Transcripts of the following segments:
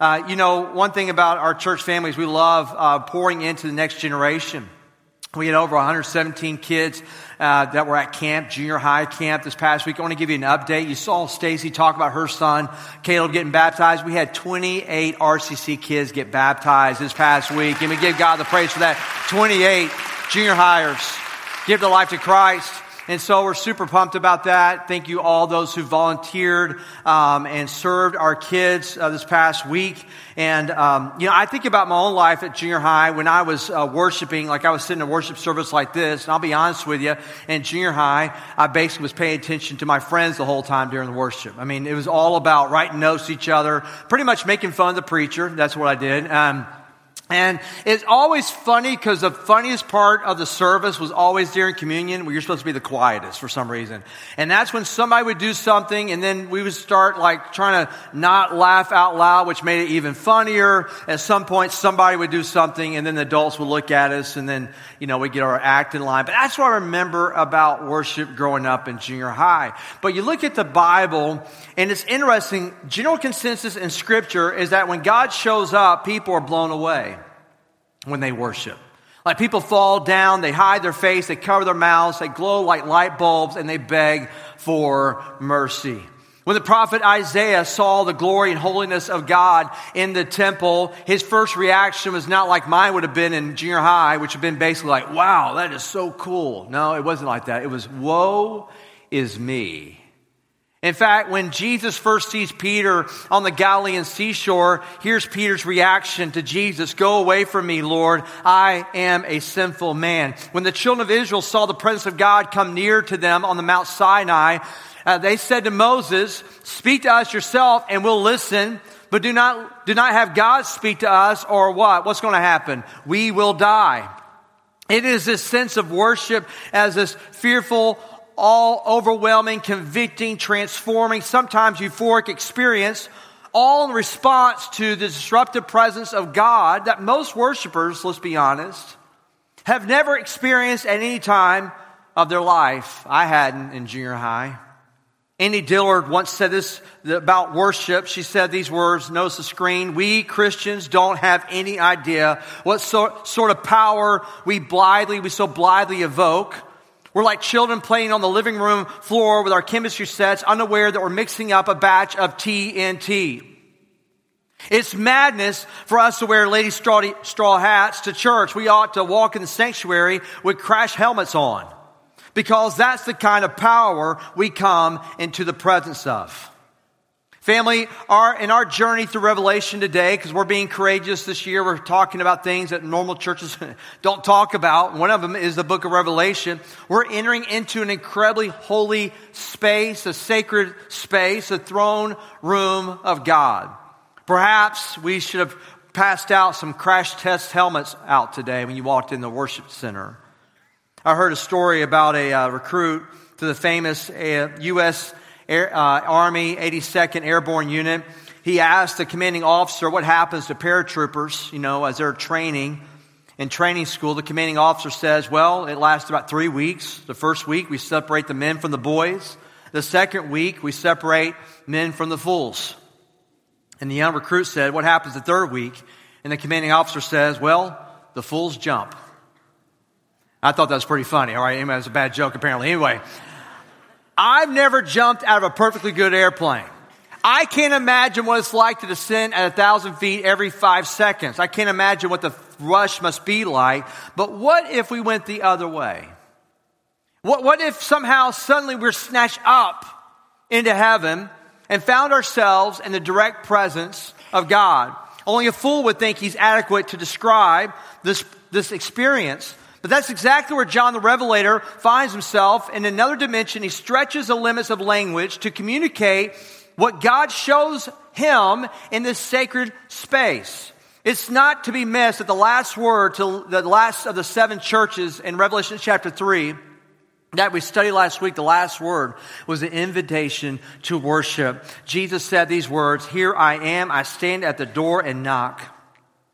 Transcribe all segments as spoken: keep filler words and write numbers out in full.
Uh, you know, one thing about our church family is we love uh, pouring into the next generation. We had over one hundred seventeen kids uh, that were at camp, junior high camp this past week. I want to give you an update. You saw Stacy talk about her son, Caleb, getting baptized. We had twenty-eight R C C kids get baptized this past week. And we give God the praise for that. twenty-eight junior hires give their life to Christ. And so we're super pumped about that. Thank you all those who volunteered um, and served our kids uh, this past week. And, um, you know, I think about my own life at junior high when I was uh, worshiping, like I was sitting in a worship service like this. And I'll be honest with you, in junior high, I basically was paying attention to my friends the whole time during the worship. I mean, it was all about writing notes to each other, pretty much making fun of the preacher. That's what I did. Um, And it's always funny because the funniest part of the service was always during communion where you're supposed to be the quietest for some reason. And that's when somebody would do something and then we would start like trying to not laugh out loud, which made it even funnier. At some point somebody would do something and then the adults would look at us and then, you know, we'd get our act in line. But that's what I remember about worship growing up in junior high. But you look at the Bible and it's interesting. General consensus in Scripture is that when God shows up, people are blown away when they worship. Like people fall down, they hide their face, they cover their mouths, they glow like light bulbs, and they beg for mercy. When the prophet Isaiah saw the glory and holiness of God in the temple, his first reaction was not like mine would have been in junior high, which would have been basically like, wow, that is so cool. No, it wasn't like that. It was, woe is me. In fact, when Jesus first sees Peter on the Galilean seashore, here's Peter's reaction to Jesus. Go away from me, Lord. I am a sinful man. When the children of Israel saw the presence of God come near to them on the Mount Sinai, uh, they said to Moses, speak to us yourself and we'll listen, but do not, do not have God speak to us or what? What's going to happen? We will die. It is this sense of worship as this fearful, all overwhelming, convicting, transforming, sometimes euphoric experience, all in response to the disruptive presence of God that most worshipers, let's be honest, have never experienced at any time of their life. I hadn't in junior high. Annie Dillard once said this about worship. She said these words, notice the screen, we Christians don't have any idea what sort, sort of power we blithely, we so blithely evoke. We're like children playing on the living room floor with our chemistry sets, unaware that we're mixing up a batch of T N T. It's madness for us to wear lady straw, straw hats to church. We ought to walk in the sanctuary with crash helmets on, because that's the kind of power we come into the presence of. Family, our, in our journey through Revelation today, because we're being courageous this year, we're talking about things that normal churches don't talk about. One of them is the book of Revelation. We're entering into an incredibly holy space, a sacred space, a throne room of God. Perhaps we should have passed out some crash test helmets out today when you walked in the worship center. I heard a story about a uh, recruit to the famous uh, U S Air, uh, Army eighty-second Airborne Unit. He asked the commanding officer what happens to paratroopers, you know, as they're training in training school. The commanding officer says, well, it lasts about three weeks. The first week, we separate the men from the boys. The second week, we separate men from the fools. And the young recruit said, what happens the third week? And the commanding officer says, well, the fools jump. I thought that was pretty funny. All right, anyway, it was a bad joke apparently. Anyway, I've never jumped out of a perfectly good airplane. I can't imagine what it's like to descend at a thousand feet every five seconds. I can't imagine what the rush must be like. But what if we went the other way? What, what if somehow suddenly we're snatched up into heaven and found ourselves in the direct presence of God? Only a fool would think he's adequate to describe this, this experience. But that's exactly where John the Revelator finds himself in another dimension. He stretches the limits of language to communicate what God shows him in this sacred space. It's not to be missed that the last word to the last of the seven churches in Revelation chapter three that we studied last week, the last word was an invitation to worship. Jesus said these words, here I am, I stand at the door and knock.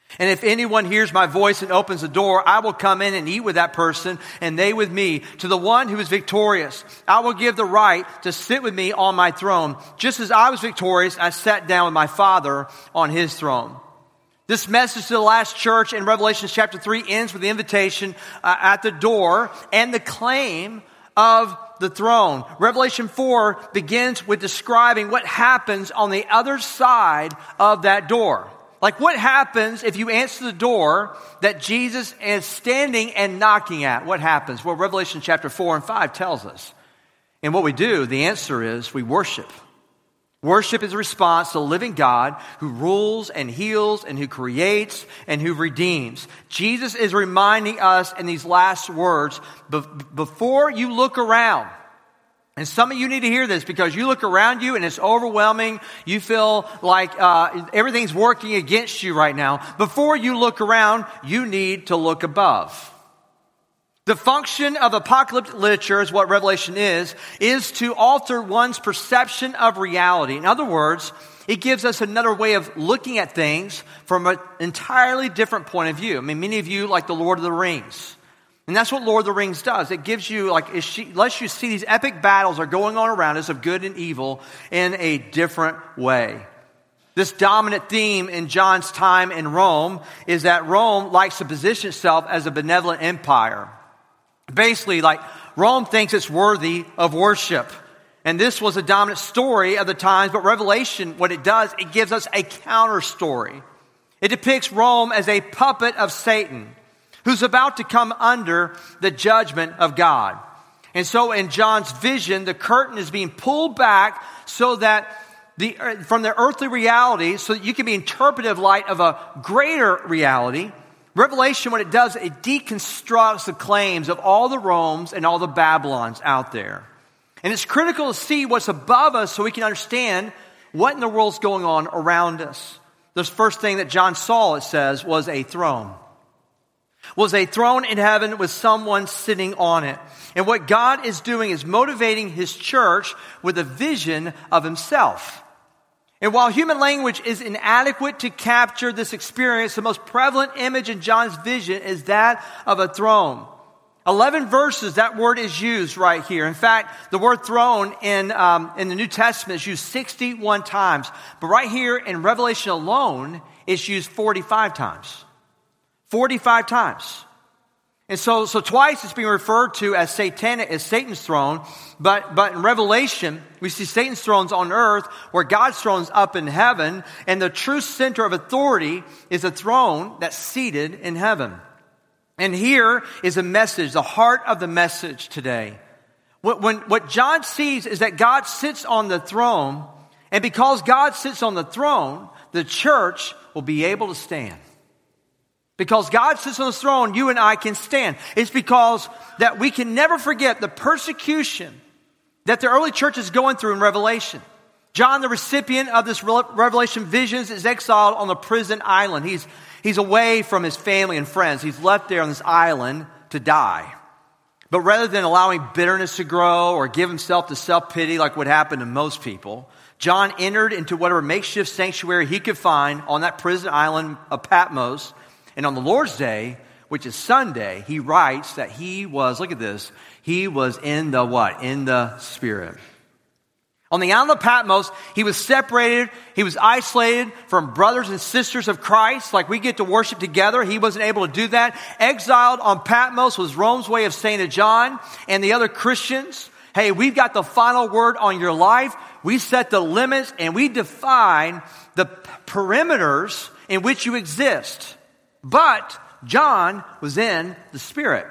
And if anyone hears my voice and opens the door, I will come in and eat with that person, and they with me. To the one who is victorious, I will give the right to sit with me on my throne. Just as I was victorious, I sat down with my Father on his throne. This message to the last church in Revelation chapter three ends with the invitation uh, at the door and the claim of the throne. Revelation four begins with describing what happens on the other side of that door. Like, what happens if you answer the door that Jesus is standing and knocking at? What happens? Well, Revelation chapter four and five tells us. And what we do, the answer is we worship. Worship is a response to the living God who rules and heals and who creates and who redeems. Jesus is reminding us in these last words, before you look around, and some of you need to hear this because you look around you and it's overwhelming. You feel like uh, everything's working against you right now. Before you look around, you need to look above. The function of apocalyptic literature, is what Revelation is, is to alter one's perception of reality. In other words, it gives us another way of looking at things from an entirely different point of view. I mean, many of you like the Lord of the Rings. And that's what Lord of the Rings does. It gives you, like, it lets you see these epic battles are going on around us of good and evil in a different way. This dominant theme in John's time in Rome is that Rome likes to position itself as a benevolent empire. Basically, like, Rome thinks it's worthy of worship. And this was a dominant story of the times, but Revelation, what it does, it gives us a counter story. It depicts Rome as a puppet of Satan, who's about to come under the judgment of God. And so in John's vision, the curtain is being pulled back so that the from the earthly reality, so that you can be interpretive light of a greater reality. Revelation, what it does, it deconstructs the claims of all the Romes and all the Babylons out there. And it's critical to see what's above us so we can understand what in the world's going on around us. The first thing that John saw, it says, was a throne. Was a throne in heaven with someone sitting on it. And what God is doing is motivating his church with a vision of himself. And while human language is inadequate to capture this experience, the most prevalent image in John's vision is that of a throne. Eleven verses, that word is used right here. In fact, the word throne in, um, in the New Testament is used sixty-one times. But right here in Revelation alone, it's used forty-five times. forty-five times. And so, so twice it's being referred to as satanic, as Satan's throne. But, but in Revelation, we see Satan's throne's on earth, where God's throne's up in heaven. And the true center of authority is a throne that's seated in heaven. And here is a message, the heart of the message today. When, when, what John sees is that God sits on the throne. And because God sits on the throne, the church will be able to stand. Because God sits on the throne, you and I can stand. It's because that we can never forget the persecution that the early church is going through in Revelation. John, the recipient of this Revelation visions, is exiled on the prison island. He's, he's away from his family and friends. He's left there on this island to die. But rather than allowing bitterness to grow or give himself to self-pity like would happen to most people, John entered into whatever makeshift sanctuary he could find on that prison island of Patmos. And on the Lord's Day, which is Sunday, he writes that he was, look at this, he was in the what? In the Spirit. On the island of Patmos, he was separated, he was isolated from brothers and sisters of Christ, like we get to worship together. He wasn't able to do that. Exiled on Patmos was Rome's way of saying to John and the other Christians, hey, we've got the final word on your life. We set the limits and we define the perimeters in which you exist. But John was in the Spirit.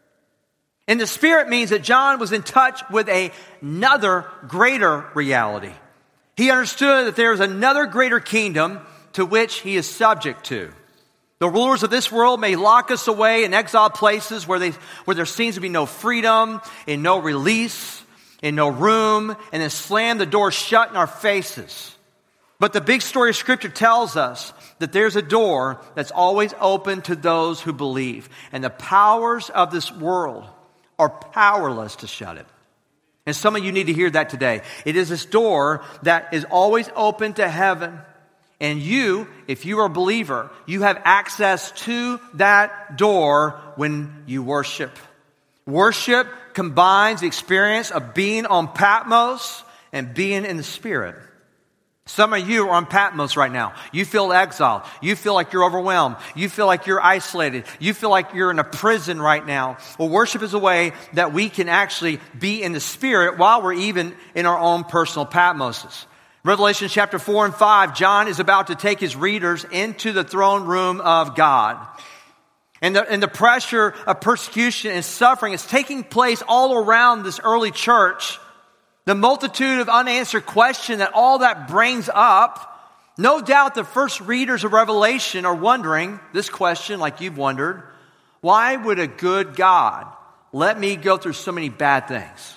And the Spirit means that John was in touch with a, another greater reality. He understood that there is another greater kingdom to which he is subject to. The rulers of this world may lock us away in exiled places where, they, where there seems to be no freedom and no release and no room, and then slam the door shut in our faces. But the big story of Scripture tells us that there's a door that's always open to those who believe. And the powers of this world are powerless to shut it. And some of you need to hear that today. It is this door that is always open to heaven. And you, if you are a believer, you have access to that door when you worship. Worship combines the experience of being on Patmos and being in the Spirit. Some of you are on Patmos right now. You feel exiled. You feel like you're overwhelmed. You feel like you're isolated. You feel like you're in a prison right now. Well, worship is a way that we can actually be in the Spirit while we're even in our own personal Patmoses. Revelation chapter four and five, John is about to take his readers into the throne room of God. And the, and the pressure of persecution and suffering is taking place all around this early church. The multitude of unanswered questions that all that brings up. No doubt the first readers of Revelation are wondering this question like you've wondered. Why would a good God let me go through so many bad things?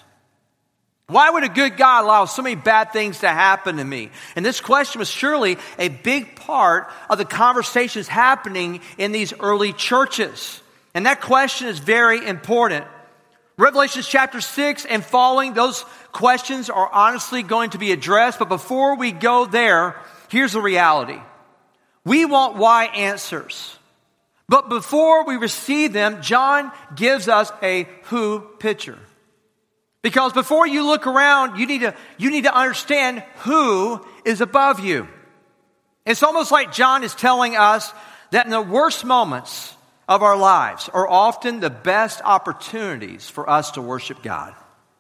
Why would a good God allow so many bad things to happen to me? And this question was surely a big part of the conversations happening in these early churches. And that question is very important. Revelation chapter six and following, those questions are honestly going to be addressed. But before we go there, here's the reality. We want why answers. But before we receive them, John gives us a who picture. Because before you look around, you need to, you need to understand who is above you. It's almost like John is telling us that in the worst moments of our lives are often the best opportunities for us to worship God.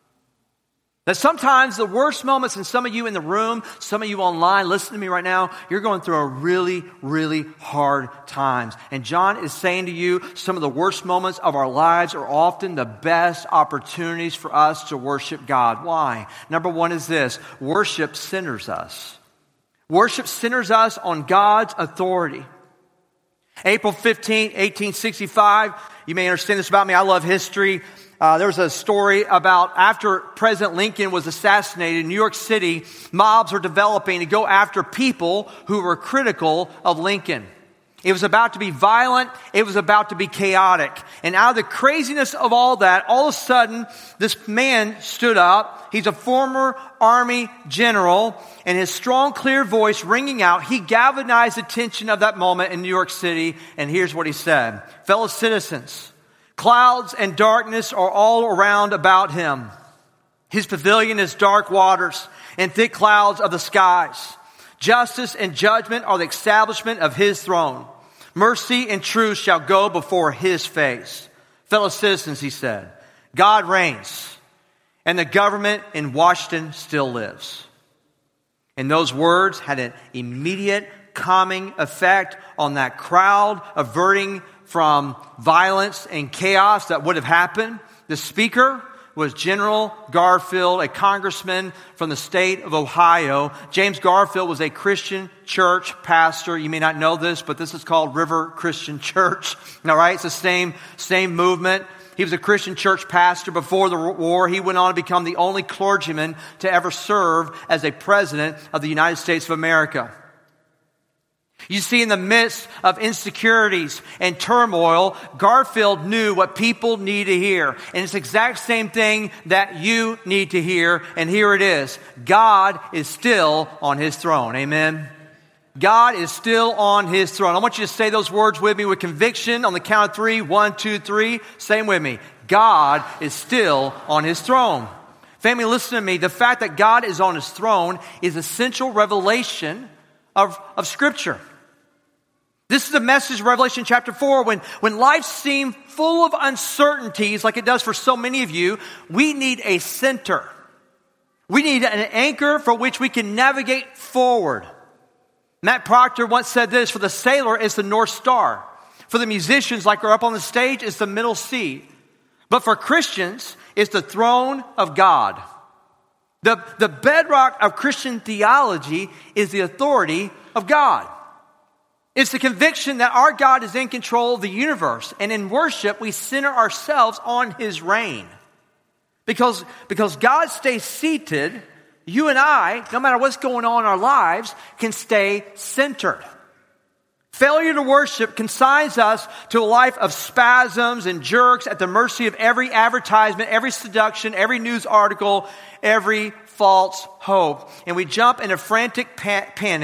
That sometimes the worst moments, and some of you in the room, some of you online, listen to me right now, you're going through a really, really hard times. And John is saying to you, some of the worst moments of our lives are often the best opportunities for us to worship God. Why? Number one is this: worship centers us. Worship centers us on God's authority. April fifteenth, eighteen sixty-five, you may understand this about me, I love history. Uh, there was a story about after President Lincoln was assassinated in New York City, mobs were developing to go after people who were critical of Lincoln. It was about to be violent. It was about to be chaotic. And out of the craziness of all that, all of a sudden, this man stood up. He's a former Army general, and his strong, clear voice ringing out, he galvanized the attention of that moment in New York City. And here's what he said: fellow citizens, clouds and darkness are all around about him. His pavilion is dark waters and thick clouds of the skies. Justice and judgment are the establishment of his throne. Mercy and truth shall go before his face. Fellow citizens, he said, God reigns, and the government in Washington still lives. And those words had an immediate calming effect on that crowd, averting from violence and chaos that would have happened. The speaker was General Garfield, a congressman from the state of Ohio. James Garfield was a Christian church pastor. You may not know this, but this is called River Christian Church. All right, it's the same, same movement. He was a Christian church pastor before the war. He went on to become the only clergyman to ever serve as a president of the United States of America. You see, in the midst of insecurities and turmoil, Garfield knew what people need to hear. And it's the exact same thing that you need to hear. And here it is. God is still on his throne. Amen. God is still on his throne. I want you to say those words with me with conviction on the count of three. One, two, three. Say them with me. God is still on his throne. Family, listen to me. The fact that God is on his throne is essential revelation of, of Scripture. This is the message of Revelation chapter four. When, when life seems full of uncertainties, like it does for so many of you, we need a center. We need an anchor for which we can navigate forward. Matt Proctor once said this: for the sailor, it's the North Star. For the musicians, like are up on the stage, it's the middle C. But for Christians, it's the throne of God. The, the bedrock of Christian theology is the authority of God. It's the conviction that our God is in control of the universe. And in worship, we center ourselves on his reign. Because, because God stays seated, you and I, no matter what's going on in our lives, can stay centered. Failure to worship consigns us to a life of spasms and jerks at the mercy of every advertisement, every seduction, every news article, every false hope. And we jump in a frantic pa- panic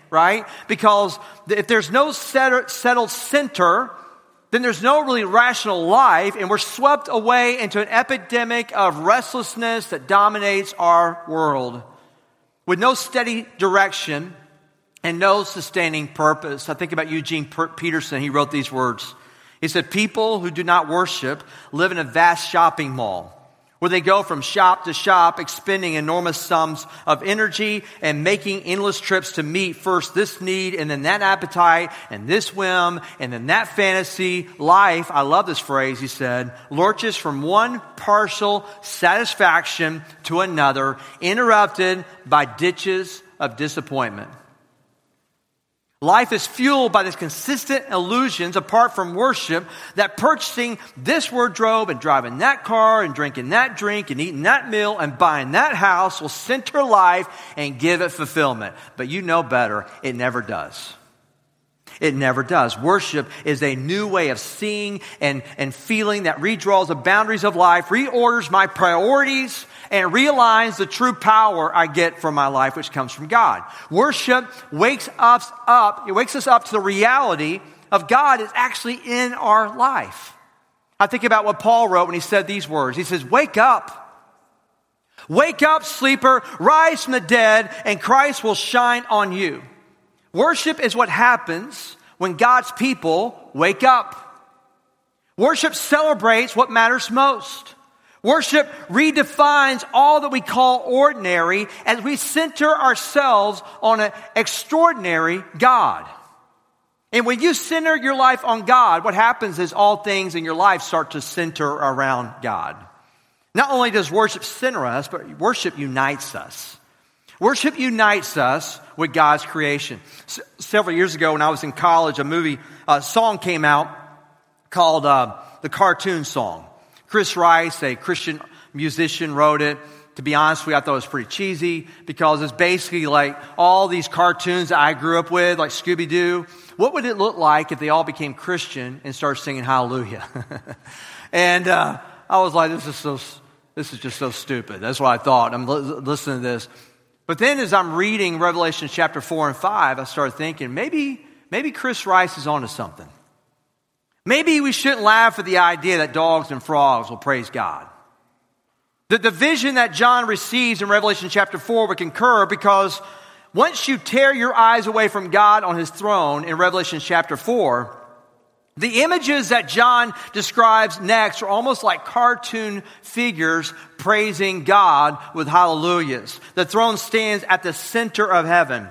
right? Because if there's no settled center, then there's no really rational life, and we're swept away into an epidemic of restlessness that dominates our world with no steady direction and no sustaining purpose. I think about Eugene Peterson. He wrote these words. He said, people who do not worship live in a vast shopping mall where they go from shop to shop, expending enormous sums of energy and making endless trips to meet first this need and then that appetite and this whim and then that fantasy. Life, I love this phrase, he said, lurches from one partial satisfaction to another, interrupted by ditches of disappointment. Life is fueled by these consistent illusions apart from worship that purchasing this wardrobe and driving that car and drinking that drink and eating that meal and buying that house will center life and give it fulfillment. But you know better, it never does. It never does. Worship is a new way of seeing and, and feeling that redraws the boundaries of life, reorders my priorities, and realigns the true power I get from my life, which comes from God. Worship wakes us up, it wakes us up to the reality of God is actually in our life. I think about what Paul wrote when he said these words. He says, wake up. Wake up, sleeper, rise from the dead, and Christ will shine on you. Worship is what happens when God's people wake up. Worship celebrates what matters most. Worship redefines all that we call ordinary as we center ourselves on an extraordinary God. And when you center your life on God, what happens is all things in your life start to center around God. Not only does worship center us, but worship unites us. Worship unites us with God's creation. S- several years ago when I was in college, a movie, a song came out called uh, The Cartoon Song. Chris Rice, a Christian musician, wrote it. To be honest with you, I thought it was pretty cheesy because it's basically like all these cartoons that I grew up with, like Scooby-Doo. What would it look like if they all became Christian and started singing Hallelujah? and uh, I was like, this is so, this is just so stupid. That's what I thought. I'm li- listening to this. But then as I'm reading Revelation chapter four and five, I started thinking, maybe, maybe Chris Rice is onto something. Maybe we shouldn't laugh at the idea that dogs and frogs will praise God. The, the vision that John receives in Revelation chapter four would concur because once you tear your eyes away from God on his throne in Revelation chapter four, the images that John describes next are almost like cartoon figures praising God with hallelujahs. The throne stands at the center of heaven.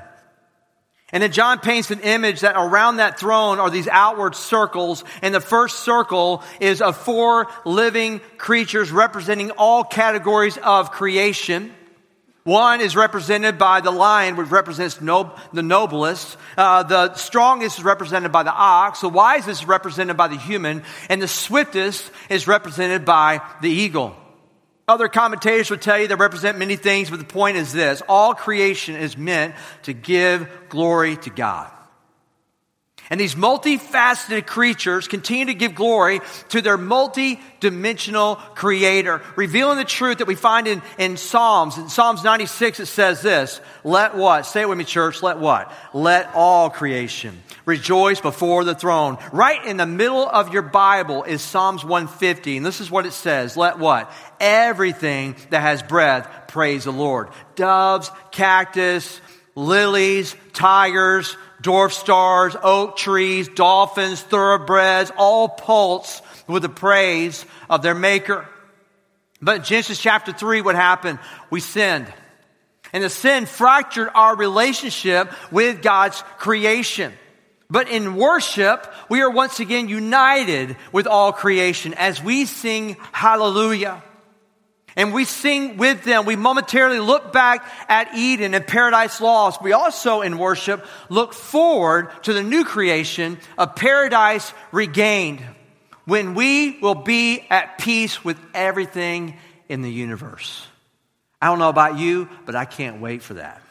And then John paints an image that around that throne are these outward circles. And the first circle is of four living creatures representing all categories of creation. One is represented by the lion, which represents no, the noblest. Uh, the strongest is represented by the ox. The wisest is represented by the human. And the swiftest is represented by the eagle. Other commentators would tell you they represent many things, but the point is this. All creation is meant to give glory to God. And these multifaceted creatures continue to give glory to their multi-dimensional creator, revealing the truth that we find in, in Psalms. In Psalms ninety-six, it says this, let what? Say it with me, church. Let what? Let all creation rejoice before the throne. Right in the middle of your Bible is Psalms one fifty. And this is what it says. Let what? Everything that has breath praise the Lord. Doves, cactus, lilies, tigers, dwarf stars, oak trees, dolphins, thoroughbreds, all pulse with the praise of their maker. But in Genesis chapter three, what happened? We sinned. And the sin fractured our relationship with God's creation. But in worship, we are once again united with all creation as we sing hallelujah. And we sing with them. We momentarily look back at Eden and paradise lost. We also, in worship, look forward to the new creation of paradise regained, when we will be at peace with everything in the universe. I don't know about you, but I can't wait for that.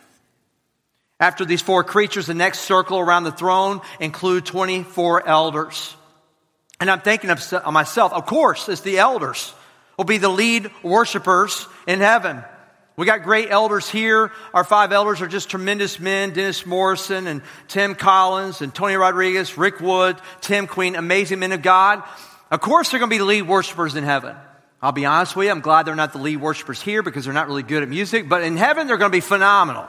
After these four creatures, the next circle around the throne include twenty-four elders. And I'm thinking of myself, of course, it's the elders will be the lead worshipers in heaven. We got great elders here. Our five elders are just tremendous men. Dennis Morrison and Tim Collins and Tony Rodriguez, Rick Wood, Tim Queen, amazing men of God. Of course, they're going to be the lead worshipers in heaven. I'll be honest with you, I'm glad they're not the lead worshipers here because they're not really good at music. But in heaven, they're going to be phenomenal.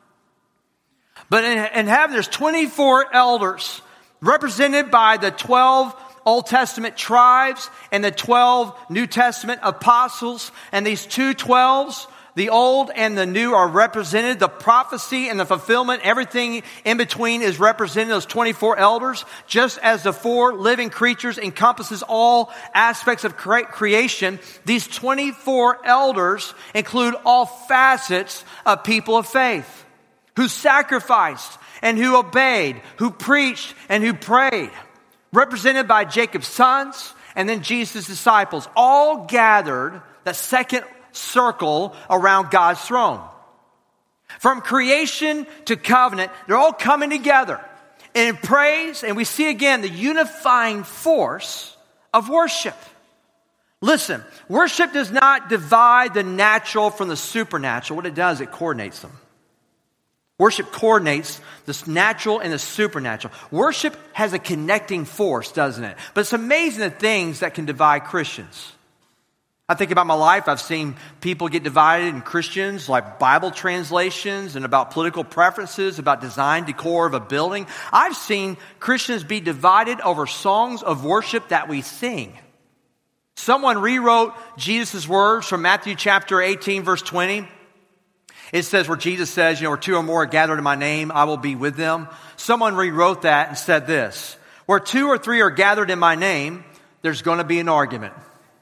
But in, in heaven, there's twenty-four elders represented by the twelve Old Testament tribes and the twelve New Testament apostles. And these two twelves, the old and the new, are represented. The prophecy and the fulfillment, everything in between is represented, those twenty-four elders. Just as the four living creatures encompasses all aspects of cre- creation, these twenty-four elders include all facets of people of faith who sacrificed and who obeyed, who preached and who prayed. Represented by Jacob's sons and then Jesus' disciples, all gathered, the second circle around God's throne. From creation to covenant, they're all coming together in praise, and we see again the unifying force of worship. Listen, worship does not divide the natural from the supernatural. What it does, it coordinates them. Worship coordinates the natural and the supernatural. Worship has a connecting force, doesn't it? But it's amazing the things that can divide Christians. I think about my life, I've seen people get divided in Christians, like Bible translations and about political preferences, about design, decor of a building. I've seen Christians be divided over songs of worship that we sing. Someone rewrote Jesus' words from Matthew chapter eighteen, verse twenty. It says where Jesus says, you know, where two or more are gathered in my name, I will be with them. Someone rewrote that and said this: where two or three are gathered in my name, there's going to be an argument.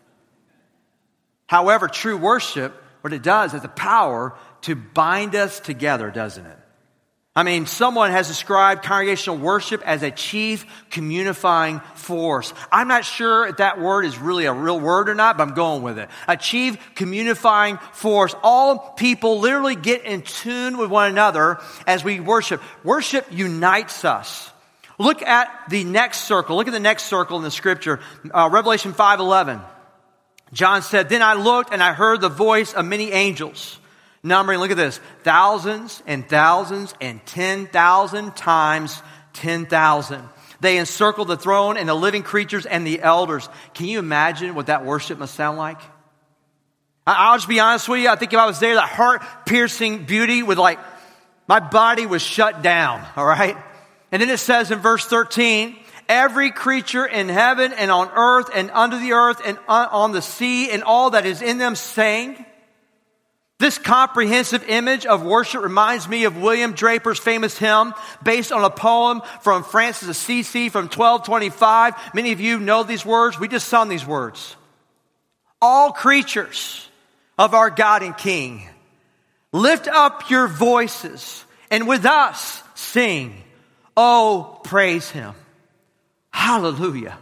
However, true worship, what it does is the power to bind us together, doesn't it? I mean, someone has described congregational worship as a chief communifying force. I'm not sure if that word is really a real word or not, but I'm going with it. A chief communifying force. All people literally get in tune with one another as we worship. Worship unites us. Look at the next circle. Look at the next circle in the scripture. Uh, Revelation five eleven. John said, then I looked and I heard the voice of many angels, numbering, look at this, thousands and thousands and ten thousand times ten thousand. They encircled the throne and the living creatures and the elders. Can you imagine what that worship must sound like? I'll just be honest with you. I think if I was there, that heart-piercing beauty with like, my body was shut down, all right? And then it says in verse thirteen, every creature in heaven and on earth and under the earth and on the sea and all that is in them sang. This comprehensive image of worship reminds me of William Draper's famous hymn based on a poem from Francis Assisi from twelve twenty-five. Many of you know these words. We just sung these words. All creatures of our God and King, lift up your voices and with us sing. Oh, praise Him. Hallelujah.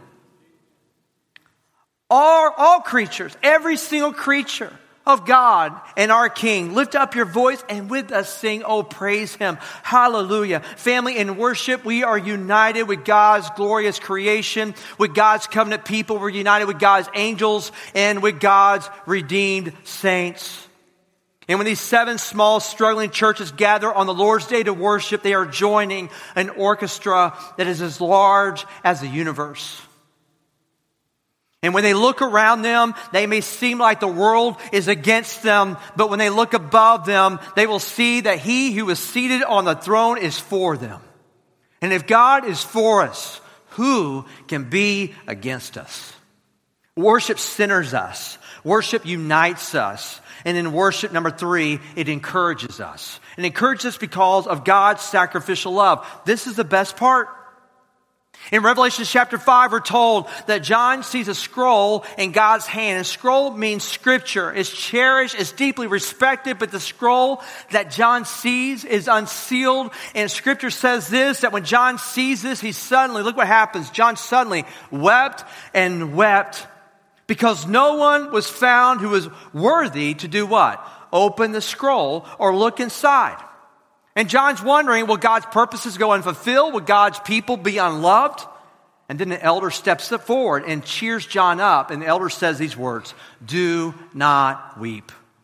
All, all creatures, every single creature of God and our King, lift up your voice and with us sing, oh, praise Him. Hallelujah. Family, in worship, we are united with God's glorious creation, with God's covenant people. We're united with God's angels and with God's redeemed saints. And when these seven small, struggling churches gather on the Lord's Day to worship, they are joining an orchestra that is as large as the universe. And when they look around them, they may seem like the world is against them, but when they look above them, they will see that He who is seated on the throne is for them. And if God is for us, who can be against us? Worship centers us. Worship unites us. And in worship, number three, it encourages us. It encourages us because of God's sacrificial love. This is the best part. In Revelation chapter five, we're told that John sees a scroll in God's hand. And scroll means scripture. It's cherished, it's deeply respected, but the scroll that John sees is unsealed. And scripture says this, that when John sees this, he suddenly, look what happens. John suddenly wept and wept because no one was found who was worthy to do what? Open the scroll or look inside. And John's wondering, will God's purposes go unfulfilled? Will God's people be unloved? And then the elder steps forward and cheers John up. And the elder says these words, do not weep.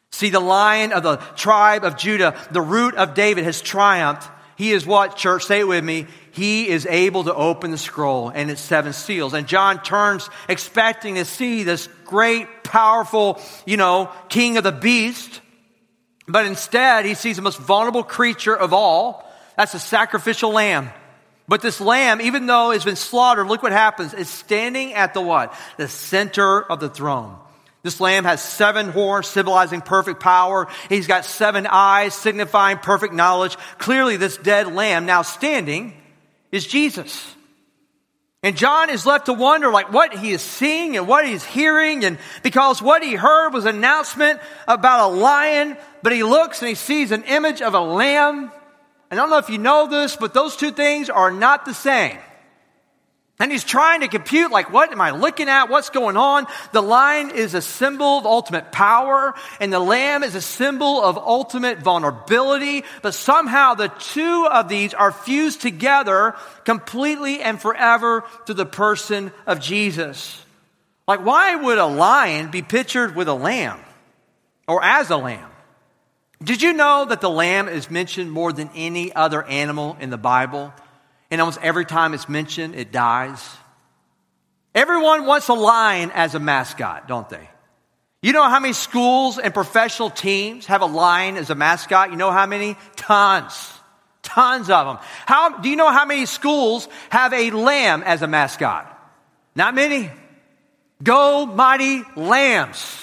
See, the Lion of the tribe of Judah, the Root of David, has triumphed. He is what, church? Say it with me. He is able to open the scroll and its seven seals. And John turns expecting to see this great, powerful, you know, king of the beast. But instead, he sees the most vulnerable creature of all. That's a sacrificial lamb. But this lamb, even though it's been slaughtered, look what happens. It's standing at the what? The center of the throne. This lamb has seven horns, symbolizing perfect power. He's got seven eyes, signifying perfect knowledge. Clearly, this dead lamb now standing is Jesus. And John is left to wonder like what he is seeing and what he's hearing. And because what he heard was an announcement about a lion, but he looks and he sees an image of a lamb. And I don't know if you know this, but those two things are not the same. And he's trying to compute, like, what am I looking at? What's going on? The lion is a symbol of ultimate power, and the lamb is a symbol of ultimate vulnerability. But somehow the two of these are fused together completely and forever to the person of Jesus. Like, why would a lion be pictured with a lamb or as a lamb? Did you know that the lamb is mentioned more than any other animal in the Bible? And almost every time it's mentioned, it dies. Everyone wants a lion as a mascot, don't they? You know how many schools and professional teams have a lion as a mascot? You know how many? Tons. Tons of them. How, do you know how many schools have a lamb as a mascot? Not many. Go Mighty Lambs.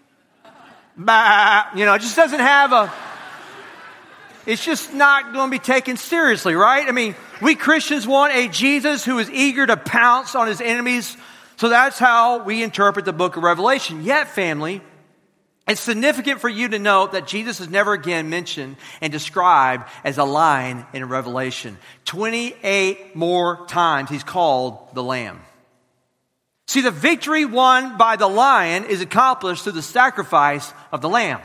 Bah, you know, it just doesn't have a... It's just not going to be taken seriously, right? I mean, we Christians want a Jesus who is eager to pounce on his enemies. So that's how we interpret the book of Revelation. Yet, family, it's significant for you to note that Jesus is never again mentioned and described as a lion in Revelation. twenty-eight more times he's called the Lamb. See, the victory won by the lion is accomplished through the sacrifice of the Lamb.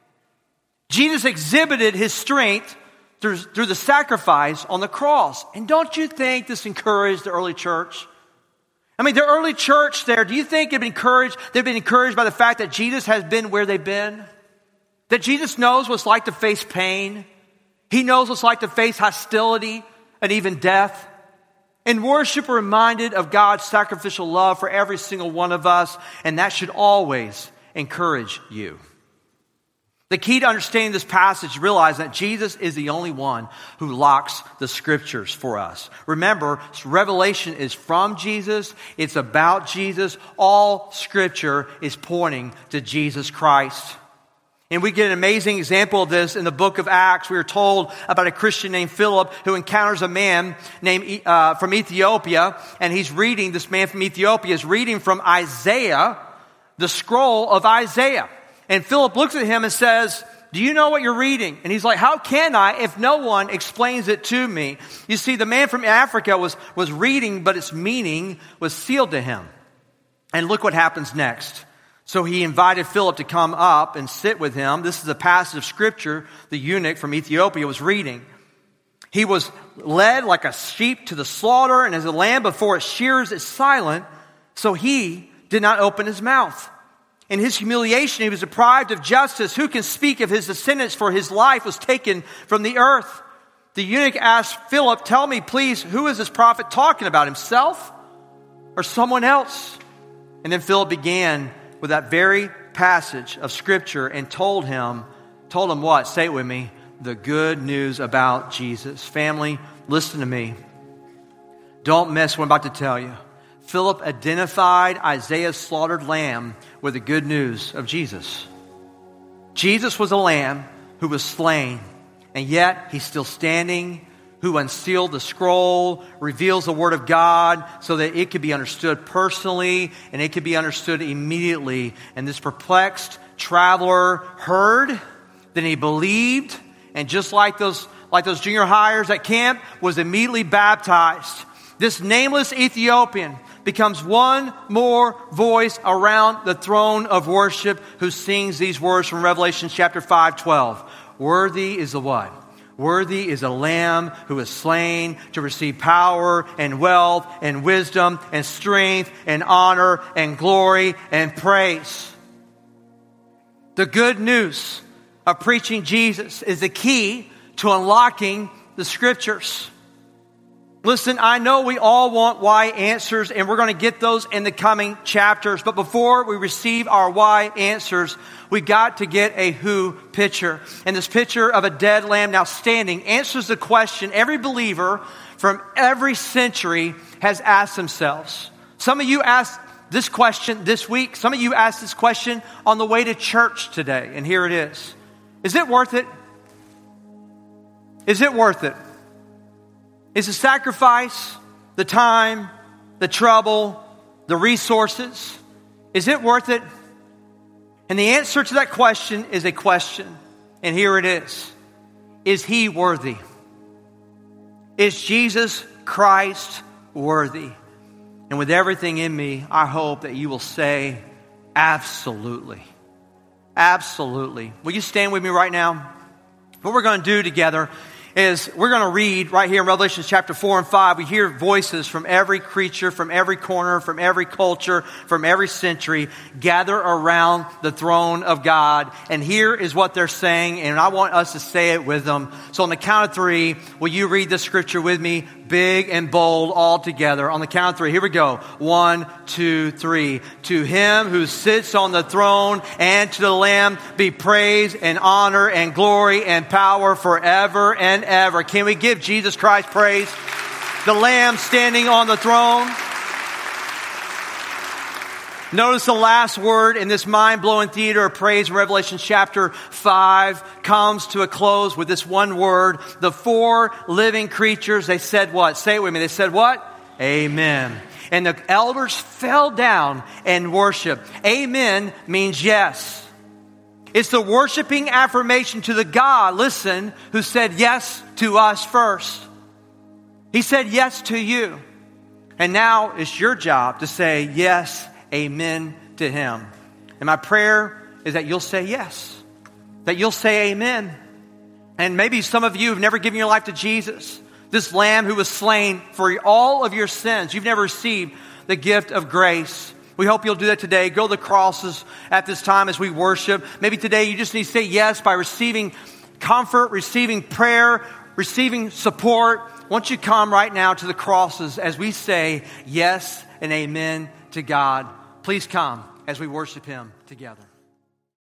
Jesus exhibited his strength through, through the sacrifice on the cross. And don't you think this encouraged the early church? I mean, the early church there, do you think they've been encouraged, they've been encouraged by the fact that Jesus has been where they've been? That Jesus knows what it's like to face pain. He knows what it's like to face hostility and even death. And worship are reminded of God's sacrificial love for every single one of us, and that should always encourage you. The key to understanding this passage is realize that Jesus is the only one who locks the scriptures for us. Remember, Revelation is from Jesus. It's about Jesus. All scripture is pointing to Jesus Christ. And we get an amazing example of this in the book of Acts. We are told about a Christian named Philip who encounters a man named uh, from Ethiopia. And he's reading, this man from Ethiopia is reading from Isaiah, the scroll of Isaiah. And Philip looks at him and says, do you know what you're reading? And he's like, how can I if no one explains it to me? You see, the man from Africa was, was reading, but its meaning was sealed to him. And look what happens next. So he invited Philip to come up and sit with him. This is a passage of scripture the eunuch from Ethiopia was reading. He was led like a sheep to the slaughter, and as a lamb before its shearers is silent, so he did not open his mouth. In his humiliation, he was deprived of justice. Who can speak of his descendants? For his life was taken from the earth. The eunuch asked Philip, tell me, please, who is this prophet talking about, himself or someone else? And then Philip began with that very passage of scripture and told him, told him what? Say it with me. The good news about Jesus. Family, listen to me. Don't miss what I'm about to tell you. Philip identified Isaiah's slaughtered lamb with the good news of Jesus. Jesus was a lamb who was slain, and yet he's still standing, who unsealed the scroll, reveals the word of God so that it could be understood personally and it could be understood immediately. And this perplexed traveler heard, then he believed, and just like those, like those junior hires at camp, was immediately baptized. This nameless Ethiopian becomes one more voice around the throne of worship who sings these words from Revelation chapter five twelve. Worthy is the what? Worthy is a lamb who is slain to receive power and wealth and wisdom and strength and honor and glory and praise. The good news of preaching Jesus is the key to unlocking the Scriptures. Listen, I know we all want why answers, and we're going to get those in the coming chapters. But before we receive our why answers, we got to get a who picture. And this picture of a dead lamb now standing answers the question every believer from every century has asked themselves. Some of you asked this question this week. Some of you asked this question on the way to church today. And here it is. Is it worth it? Is it worth it? Is the sacrifice, the time, the trouble, the resources, is it worth it? And the answer to that question is a question. And here it is. Is he worthy? Is Jesus Christ worthy? And with everything in me, I hope that you will say, absolutely. Absolutely. Will you stand with me right now? What we're going to do together is we're going to read right here in Revelation chapter four and five. We hear voices from every creature, from every corner, from every culture, from every century gather around the throne of God. And here is what they're saying, and I want us to say it with them. So on the count of three, will you read the scripture with me, big and bold, all together? On the count of three, here we go. One, two, three. To him who sits on the throne and to the Lamb be praise and honor and glory and power forever and ever. Can we give Jesus Christ praise? The Lamb standing on the throne. Notice the last word in this mind-blowing theater of praise in Revelation chapter five comes to a close with this one word. The four living creatures, they said what? Say it with me. They said what? Amen. And the elders fell down and worshiped. Amen means yes. It's the worshiping affirmation to the God, listen, who said yes to us first. He said yes to you. And now it's your job to say yes, amen to him. And my prayer is that you'll say yes. That you'll say amen. And maybe some of you have never given your life to Jesus. This lamb who was slain for all of your sins. You've never received the gift of grace. We hope you'll do that today. Go to the crosses at this time as we worship. Maybe today you just need to say yes by receiving comfort, receiving prayer, receiving support. Won't you come right now to the crosses as we say yes and amen to God? Please come as we worship him together.